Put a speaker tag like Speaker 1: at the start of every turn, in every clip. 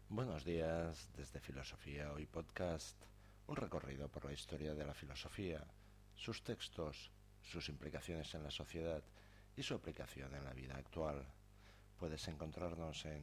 Speaker 1: Buenos días desde Filosofía Hoy Podcast, un recorrido por la historia de la filosofía, sus textos, sus implicaciones en la sociedad y su aplicación en la vida actual. Puedes encontrarnos en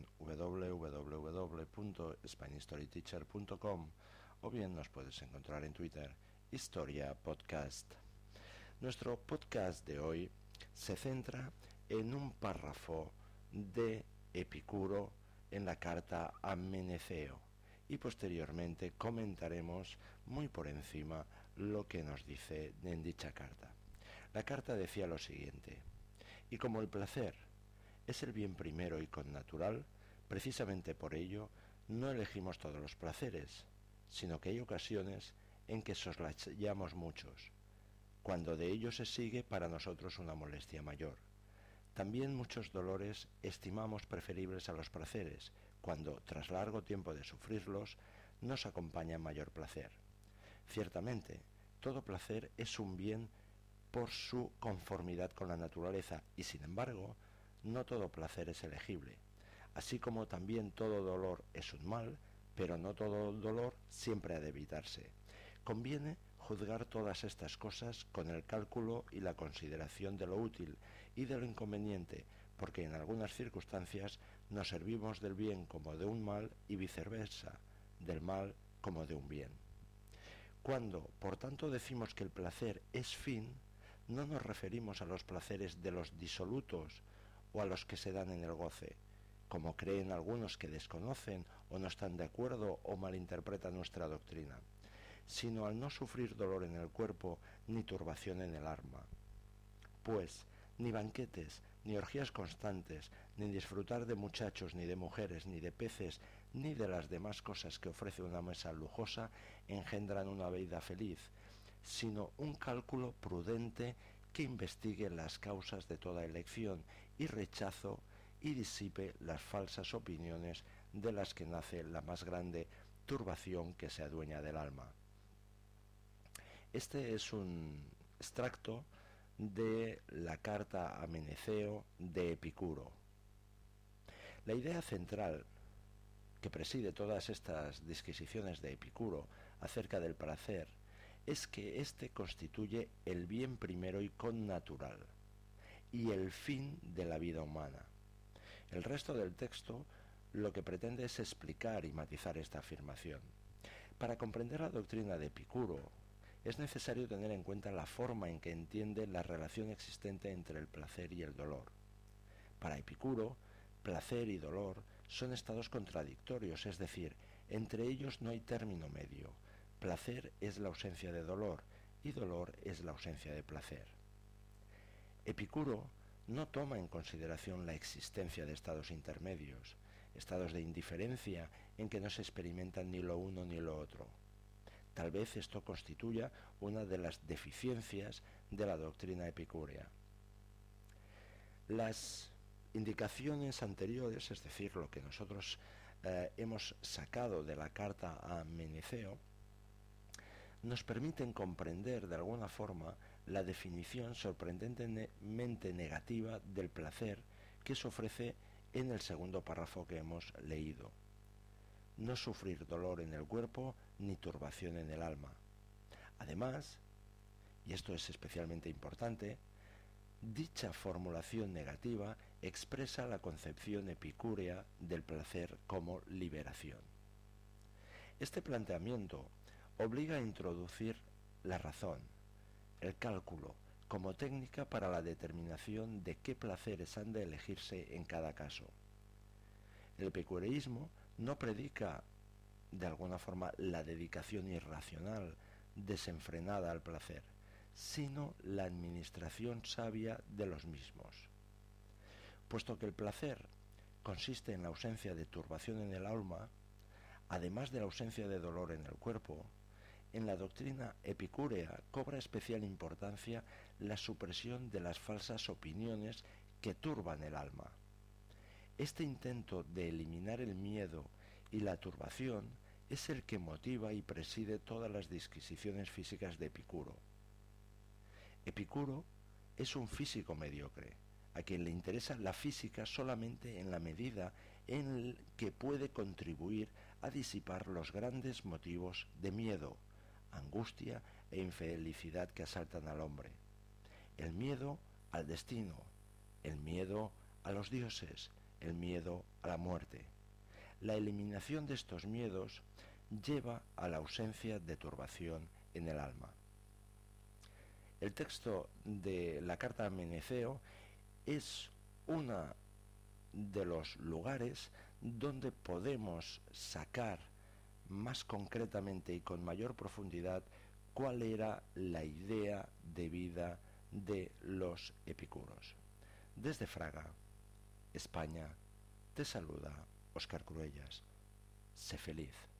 Speaker 1: www.SpanishStoryTeacher.com o bien nos puedes encontrar en Twitter, Historia Podcast. Nuestro podcast de hoy se centra en un párrafo de Epicuro en la carta a Meneceo y posteriormente comentaremos muy por encima lo que nos dice en dicha carta. La carta decía lo siguiente: y como el placer es el bien primero y connatural, precisamente por ello no elegimos todos los placeres, sino que hay ocasiones en que soslayamos muchos, cuando de ello se sigue para nosotros una molestia mayor. También muchos dolores estimamos preferibles a los placeres, cuando, tras largo tiempo de sufrirlos, nos acompaña mayor placer. Ciertamente, todo placer es un bien por su conformidad con la naturaleza, y sin embargo, no todo placer es elegible. Así como también todo dolor es un mal, pero no todo dolor siempre ha de evitarse. Conviene juzgar todas estas cosas con el cálculo y la consideración de lo útil y de lo inconveniente, porque en algunas circunstancias nos servimos del bien como de un mal y viceversa, del mal como de un bien. Cuando, por tanto, decimos que el placer es fin, no nos referimos a los placeres de los disolutos o a los que se dan en el goce, como creen algunos que desconocen o no están de acuerdo o malinterpretan nuestra doctrina, sino al no sufrir dolor en el cuerpo ni turbación en el alma. Pues ni banquetes, ni orgías constantes, ni disfrutar de muchachos, ni de mujeres, ni de peces, ni de las demás cosas que ofrece una mesa lujosa engendran una vida feliz, sino un cálculo prudente que investigue las causas de toda elección y rechazo y disipe las falsas opiniones de las que nace la más grande turbación que se adueña del alma. Este es un extracto de la carta a Meneceo de Epicuro. La idea central que preside todas estas disquisiciones de Epicuro acerca del placer es que éste constituye el bien primero y connatural y el fin de la vida humana. El resto del texto lo que pretende es explicar y matizar esta afirmación. Para comprender la doctrina de Epicuro, es necesario tener en cuenta la forma en que entiende la relación existente entre el placer y el dolor. Para Epicuro, placer y dolor son estados contradictorios, es decir, entre ellos no hay término medio. Placer es la ausencia de dolor y dolor es la ausencia de placer. Epicuro no toma en consideración la existencia de estados intermedios, estados de indiferencia en que no se experimentan ni lo uno ni lo otro. Tal vez esto constituya una de las deficiencias de la doctrina epicúrea. Las indicaciones anteriores, es decir, lo que nosotros hemos sacado de la carta a Meneceo, nos permiten comprender de alguna forma la definición sorprendentemente negativa del placer que se ofrece en el segundo párrafo que hemos leído. No sufrir dolor en el cuerpo ni turbación en el alma. Además, y esto es especialmente importante, dicha formulación negativa expresa la concepción epicúrea del placer como liberación. Este planteamiento obliga a introducir la razón, el cálculo, como técnica para la determinación de qué placeres han de elegirse en cada caso. El epicureísmo no predica de alguna forma la dedicación irracional, desenfrenada al placer, sino la administración sabia de los mismos. Puesto que el placer consiste en la ausencia de turbación en el alma, además de la ausencia de dolor en el cuerpo, en la doctrina epicúrea cobra especial importancia la supresión de las falsas opiniones que turban el alma. Este intento de eliminar el miedo y la turbación es el que motiva y preside todas las disquisiciones físicas de Epicuro. Epicuro es un físico mediocre, a quien le interesa la física solamente en la medida en el que puede contribuir a disipar los grandes motivos de miedo, angustia e infelicidad que asaltan al hombre. El miedo al destino, el miedo a los dioses, el miedo a la muerte. La eliminación de estos miedos lleva a la ausencia de turbación en el alma. El texto de la carta a Meneceo es uno de los lugares donde podemos sacar más concretamente y con mayor profundidad cuál era la idea de vida de los epicuros. Desde Fraga, España, te saluda Óscar Cruellas. Sé feliz.